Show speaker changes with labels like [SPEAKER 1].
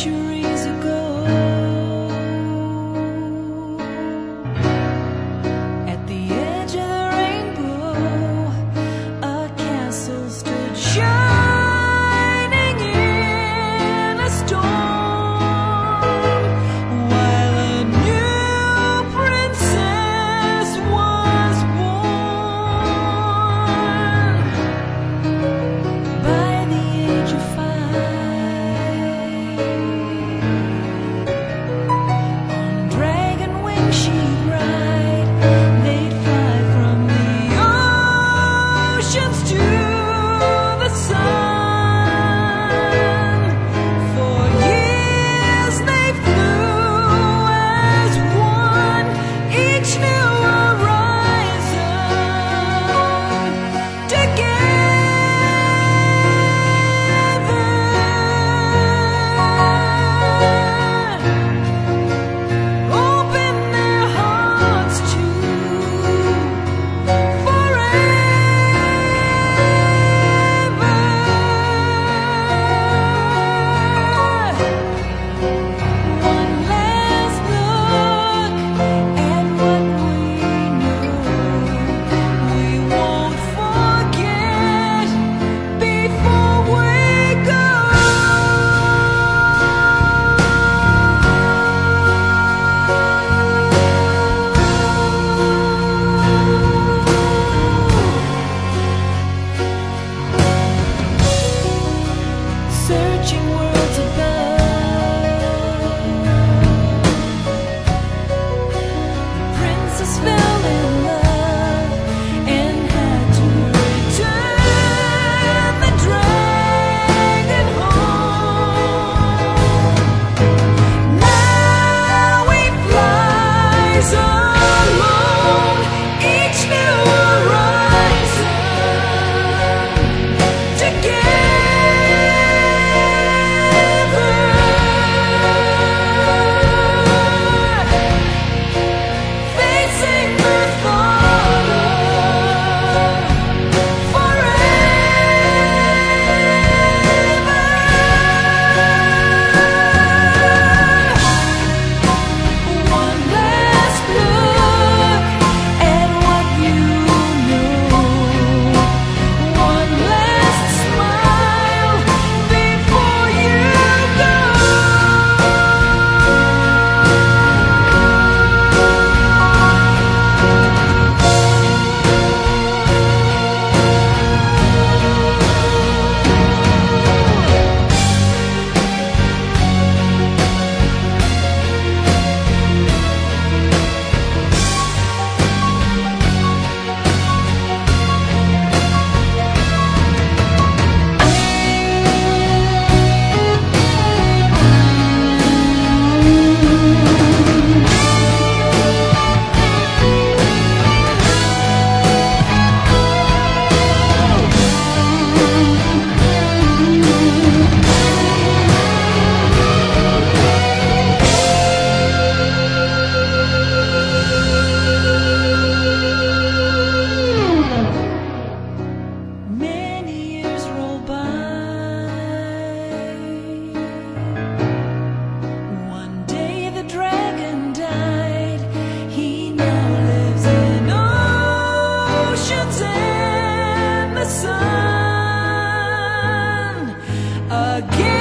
[SPEAKER 1] centuries ago. At the edge of the rainbow, a castle stood shining in a storm, while a new princess was born. By the age of 5, on dragon wings she'd ride. They'd fly from the oceans to the sun. For years they flew as one, each new horizon together. Open their hearts to one last look at what we know. We won't forget before we go. Searching worlds above, the princess fell in love and had to return the dragon home. Now he flies alone, each new horizon together. Facing the thought of forever. One last look at what you know. One last smile before you go. Many years roll by. One day the dragon died. He now lives in oceans and the sun again.